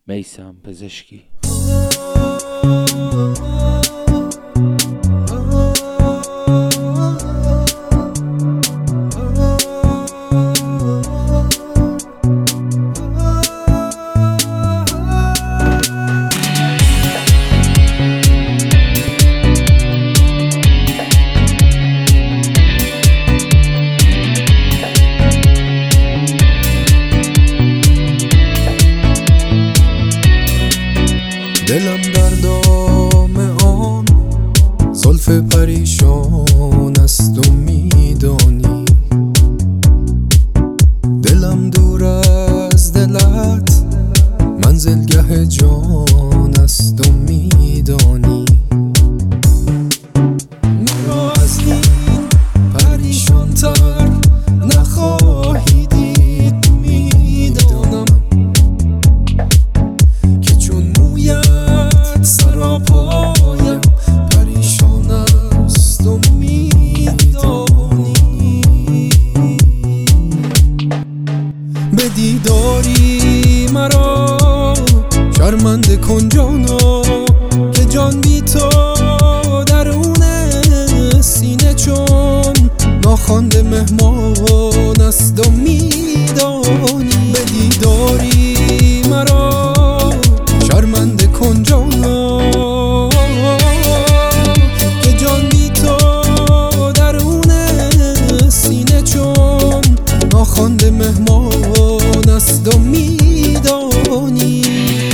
میثم پزشکی. دلم در دام آن زلف پریشان است و میدانی، دلم دور از دلت منزلگه جان است و میدانی. مرا از این پریشان تر نخواهی دید، میدانم که چون مویت سراپایم پریشان است و میدانی. به دیداری مرا شرمنده کن جانا، که جان بی تو درون سینه چون ناخوانده مهمان است و میدانی. به دیداری مرا شرمنده کن جانا، که جان بی تو درون سینه چون ناخوانده مهمان است و میدانی.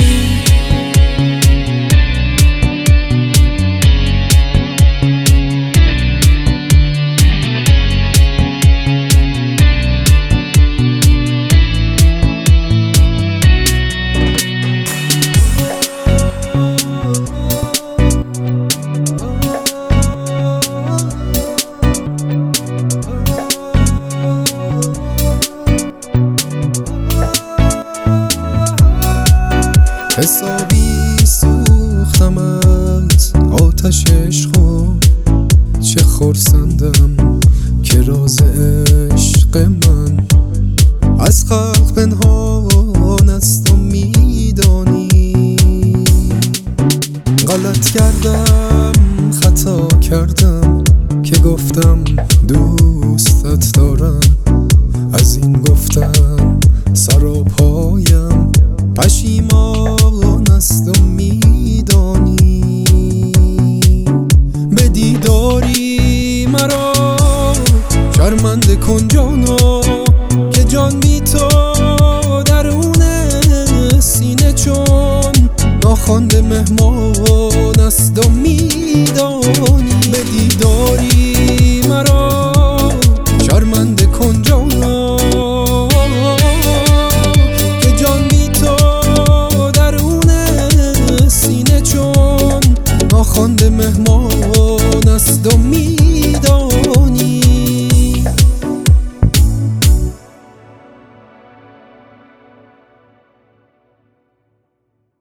حسابی سوختمت آتش عشقو، چه خرسندم که راز عشق من از خلق پنهان است و میدانی. غلط کردم خطا کردم که گفتم دوستت دارم، از این گفتم سراپایم پشیمان است و میدانی. به دیداری مرا شرمنده کن جانا، که جان بی تو درون سینه چون ناخوانده مهمان